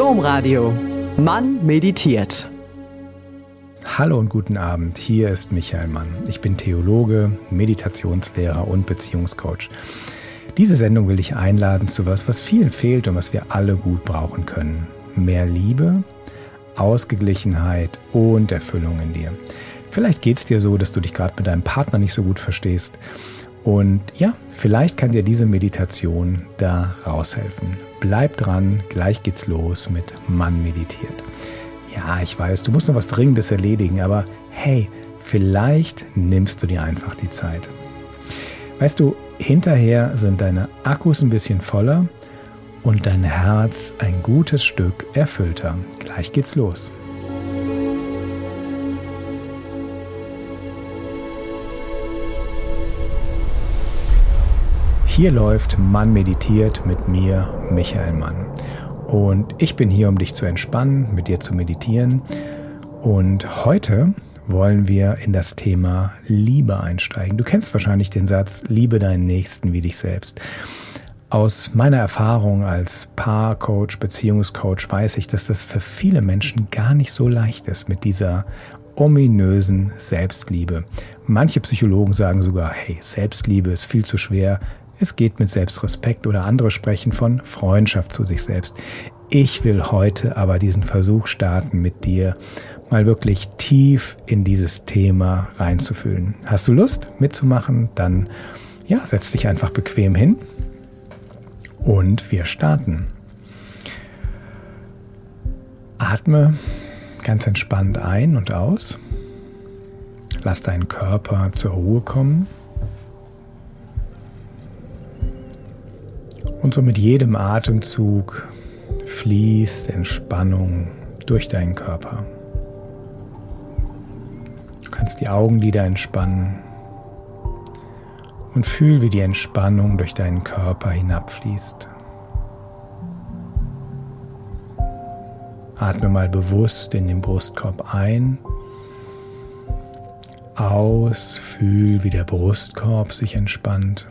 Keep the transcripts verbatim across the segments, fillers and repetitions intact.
Domradio. Mann meditiert. Hallo und guten Abend, hier ist Michael Mann. Ich bin Theologe, Meditationslehrer und Beziehungscoach. Diese Sendung will ich einladen zu was, was vielen fehlt und was wir alle gut brauchen können. Mehr Liebe, Ausgeglichenheit und Erfüllung in dir. Vielleicht geht es dir so, dass du dich gerade mit deinem Partner nicht so gut verstehst. Und ja, vielleicht kann dir diese Meditation da raushelfen. Bleib dran, gleich geht's los mit Mann meditiert. Ja, ich weiß, du musst noch was Dringendes erledigen, aber hey, vielleicht nimmst du dir einfach die Zeit. Weißt du, hinterher sind deine Akkus ein bisschen voller und dein Herz ein gutes Stück erfüllter. Gleich geht's los. Hier läuft Mann meditiert mit mir, Michael Mann. Und ich bin hier, um dich zu entspannen, mit dir zu meditieren. Und heute wollen wir in das Thema Liebe einsteigen. Du kennst wahrscheinlich den Satz, liebe deinen Nächsten wie dich selbst. Aus meiner Erfahrung als Paarcoach, Beziehungscoach weiß ich, dass das für viele Menschen gar nicht so leicht ist mit dieser ominösen Selbstliebe. Manche Psychologen sagen sogar, hey, Selbstliebe ist viel zu schwer. Es geht mit Selbstrespekt oder andere sprechen von Freundschaft zu sich selbst. Ich will heute aber diesen Versuch starten, mit dir mal wirklich tief in dieses Thema reinzufühlen. Hast du Lust mitzumachen? Dann ja, setz dich einfach bequem hin und wir starten. Atme ganz entspannt ein und aus. Lass deinen Körper zur Ruhe kommen. Und so mit jedem Atemzug fließt Entspannung durch deinen Körper. Du kannst die Augenlider entspannen und fühl, wie die Entspannung durch deinen Körper hinabfließt. Atme mal bewusst in den Brustkorb ein, aus, fühl, wie der Brustkorb sich entspannt.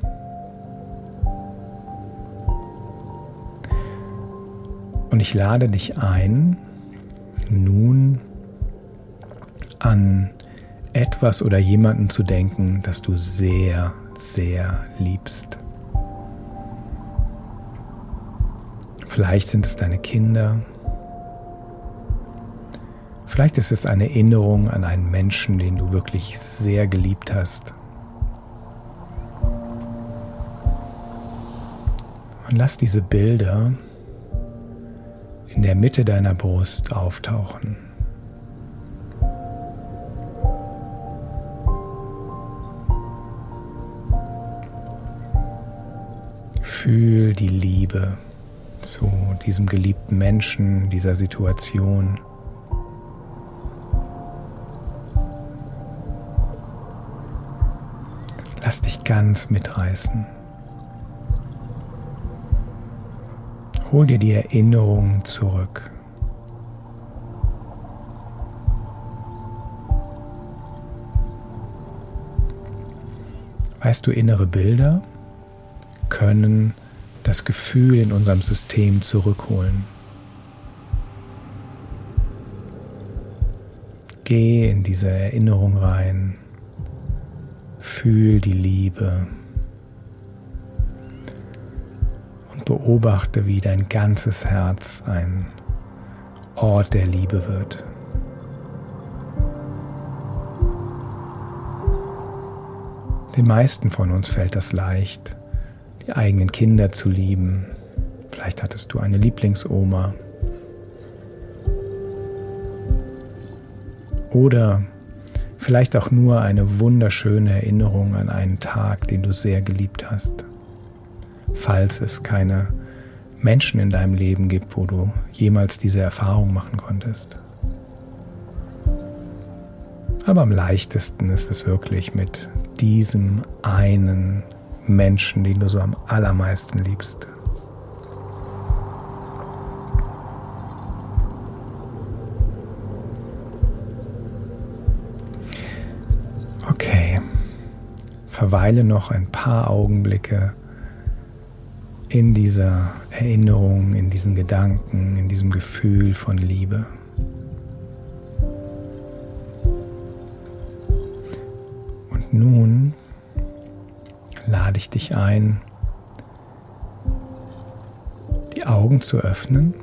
Und ich lade dich ein, nun an etwas oder jemanden zu denken, das du sehr, sehr liebst. Vielleicht sind es deine Kinder. Vielleicht ist es eine Erinnerung an einen Menschen, den du wirklich sehr geliebt hast. Und lass diese Bilder in der Mitte deiner Brust auftauchen. Fühl die Liebe zu diesem geliebten Menschen, dieser Situation. Lass dich ganz mitreißen. Hol dir die Erinnerung zurück. Weißt du, innere Bilder können das Gefühl in unserem System zurückholen. Geh in diese Erinnerung rein. Fühl die Liebe. Beobachte, wie dein ganzes Herz ein Ort der Liebe wird. Den meisten von uns fällt das leicht, die eigenen Kinder zu lieben. Vielleicht hattest du eine Lieblingsoma. Oder vielleicht auch nur eine wunderschöne Erinnerung an einen Tag, den du sehr geliebt hast. Falls es keine Menschen in deinem Leben gibt, wo du jemals diese Erfahrung machen konntest. Aber am leichtesten ist es wirklich mit diesem einen Menschen, den du so am allermeisten liebst. Okay, verweile noch ein paar Augenblicke in dieser Erinnerung, in diesen Gedanken, in diesem Gefühl von Liebe. Und nun lade ich dich ein, die Augen zu öffnen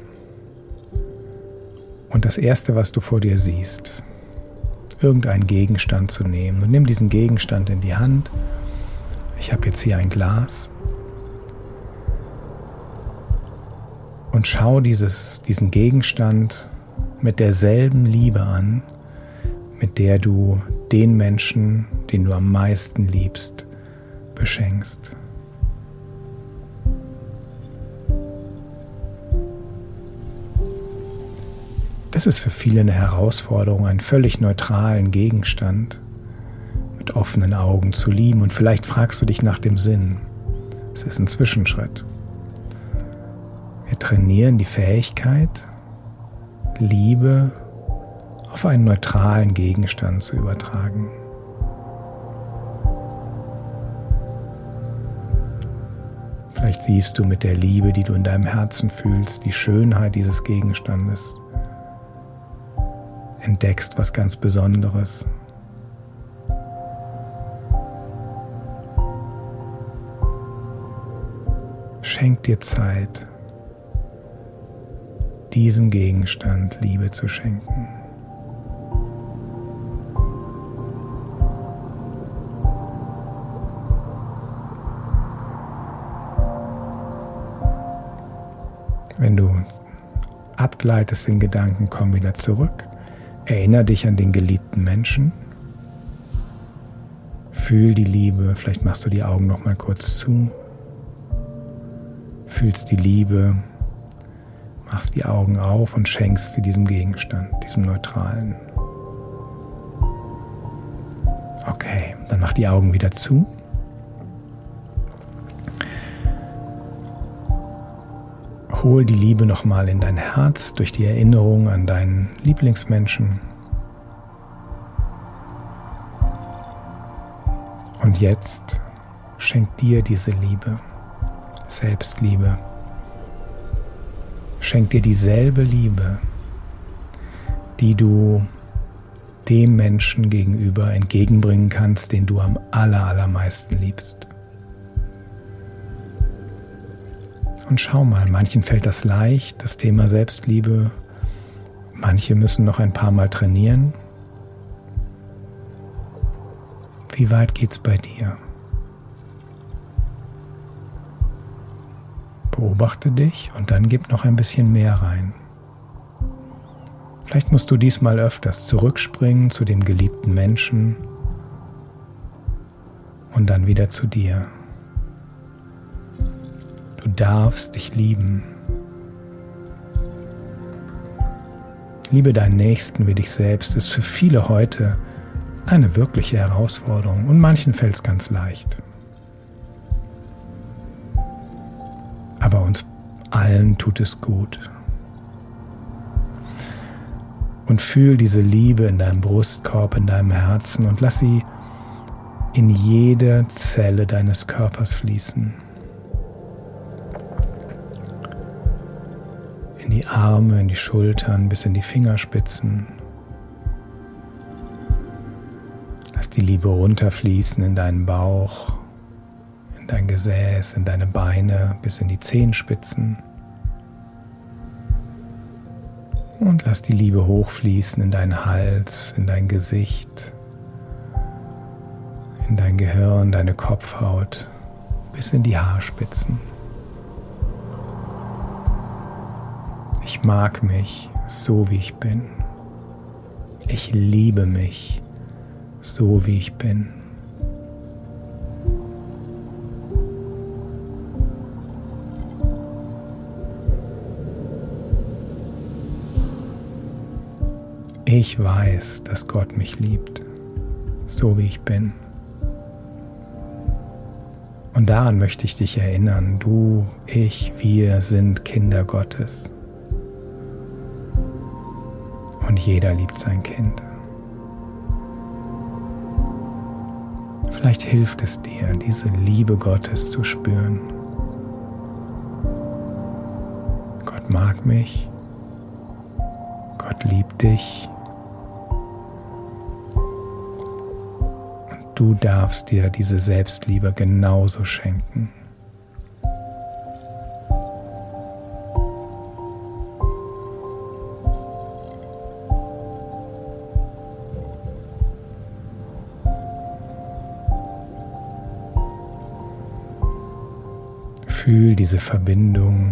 und das Erste, was du vor dir siehst, irgendeinen Gegenstand zu nehmen. Und nimm diesen Gegenstand in die Hand. Ich habe jetzt hier ein Glas. Und schau dieses, diesen Gegenstand mit derselben Liebe an, mit der du den Menschen, den du am meisten liebst, beschenkst. Das ist für viele eine Herausforderung, einen völlig neutralen Gegenstand mit offenen Augen zu lieben. Und vielleicht fragst du dich nach dem Sinn. Es ist ein Zwischenschritt. Wir trainieren die Fähigkeit, Liebe auf einen neutralen Gegenstand zu übertragen. Vielleicht siehst du mit der Liebe, die du in deinem Herzen fühlst, die Schönheit dieses Gegenstandes. Entdeckst was ganz Besonderes. Schenk dir Zeit, diesem Gegenstand Liebe zu schenken. Wenn du abgleitest in Gedanken, komm wieder zurück. Erinnere dich an den geliebten Menschen. Fühl die Liebe. Vielleicht machst du die Augen noch mal kurz zu. Fühlst die Liebe. Machst die Augen auf und schenkst sie diesem Gegenstand, diesem Neutralen. Okay, dann mach die Augen wieder zu. Hol die Liebe nochmal in dein Herz durch die Erinnerung an deinen Lieblingsmenschen. Und jetzt schenk dir diese Liebe, Selbstliebe. Schenk dir dieselbe Liebe, die du dem Menschen gegenüber entgegenbringen kannst, den du am aller, allermeisten liebst. Und schau mal, manchen fällt das leicht, das Thema Selbstliebe. Manche müssen noch ein paar Mal trainieren. Wie weit geht's bei dir? Beobachte dich und dann gib noch ein bisschen mehr rein. Vielleicht musst du diesmal öfters zurückspringen zu dem geliebten Menschen und dann wieder zu dir. Du darfst dich lieben. Liebe deinen Nächsten wie dich selbst ist für viele heute eine wirkliche Herausforderung und manchen fällt es ganz leicht. Aber uns allen tut es gut. Und fühl diese Liebe in deinem Brustkorb, in deinem Herzen und lass sie in jede Zelle deines Körpers fließen. In die Arme, in die Schultern, bis in die Fingerspitzen. Lass die Liebe runterfließen in deinen Bauch, in dein Gesäß, in deine Beine, bis in die Zehenspitzen. Und lass die Liebe hochfließen in deinen Hals, in dein Gesicht, in dein Gehirn, deine Kopfhaut, bis in die Haarspitzen. Ich mag mich so, wie ich bin. Ich liebe mich so, wie ich bin. Ich weiß, dass Gott mich liebt, so wie ich bin. Und daran möchte ich dich erinnern, du, ich, wir sind Kinder Gottes. Und jeder liebt sein Kind. Vielleicht hilft es dir, diese Liebe Gottes zu spüren. Gott mag mich, Gott liebt dich und du darfst dir diese Selbstliebe genauso schenken. Fühl diese Verbindung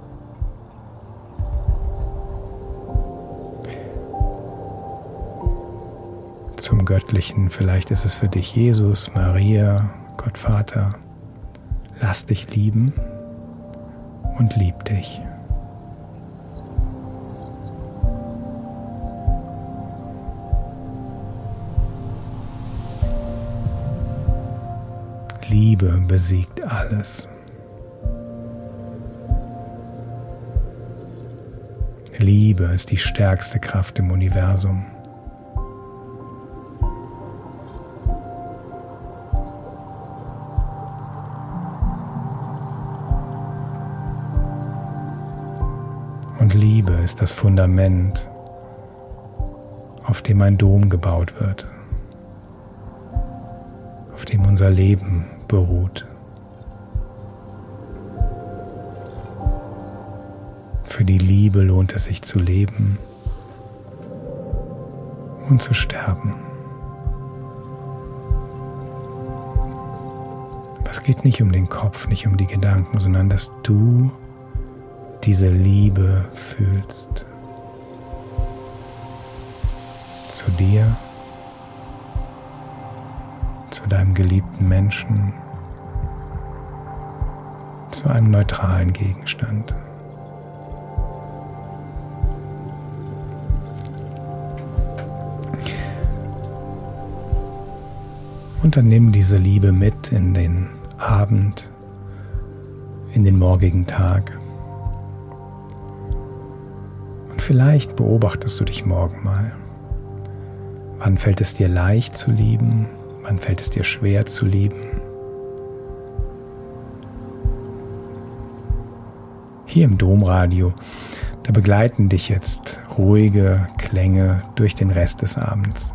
zum Göttlichen. Vielleicht ist es für dich Jesus, Maria, Gott Vater. Lass dich lieben und lieb dich. Liebe besiegt alles. Liebe ist die stärkste Kraft im Universum. Und Liebe ist das Fundament, auf dem ein Dom gebaut wird, auf dem unser Leben beruht. Für die Liebe lohnt es sich zu leben und zu sterben. Aber es geht nicht um den Kopf, nicht um die Gedanken, sondern dass du diese Liebe fühlst. Zu dir, zu deinem geliebten Menschen, zu einem neutralen Gegenstand. Und dann nimm diese Liebe mit in den Abend, in den morgigen Tag. Und vielleicht beobachtest du dich morgen mal. Wann fällt es dir leicht zu lieben? Wann fällt es dir schwer zu lieben? Hier im Domradio, da begleiten dich jetzt ruhige Klänge durch den Rest des Abends.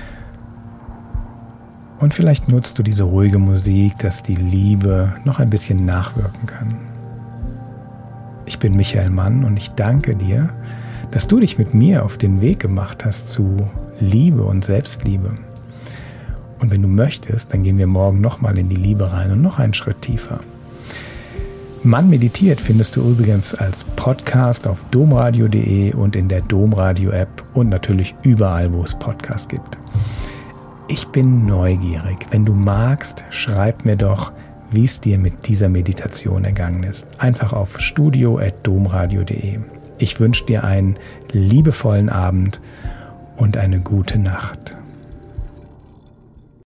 Und vielleicht nutzt du diese ruhige Musik, dass die Liebe noch ein bisschen nachwirken kann. Ich bin Michael Mann und ich danke dir, dass du dich mit mir auf den Weg gemacht hast zu Liebe und Selbstliebe. Und wenn du möchtest, dann gehen wir morgen nochmal in die Liebe rein und noch einen Schritt tiefer. Mann meditiert findest du übrigens als Podcast auf domradio punkt de und in der Domradio-App und natürlich überall, wo es Podcasts gibt. Ich bin neugierig. Wenn du magst, schreib mir doch, wie es dir mit dieser Meditation ergangen ist. Einfach auf studio at domradio punkt de. Ich wünsche dir einen liebevollen Abend und eine gute Nacht.